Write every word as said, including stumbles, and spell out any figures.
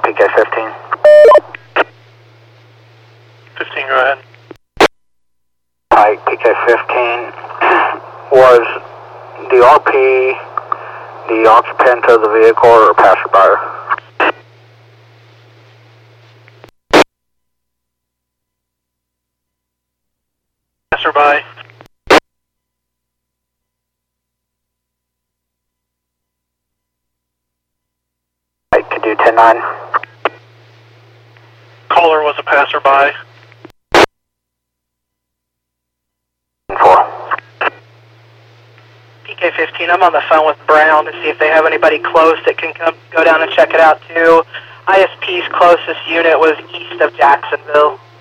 P K fifteen. fifteen, go ahead. Hi, P K fifteen. Was the R P the occupant of the vehicle or a passerby? Passerby. I could do ten nine. Caller was a passerby. four. P K fifteen, I'm on the phone with Brown to see if they have anybody close that can come go down and check it out too. I S P's closest unit was east of Jacksonville.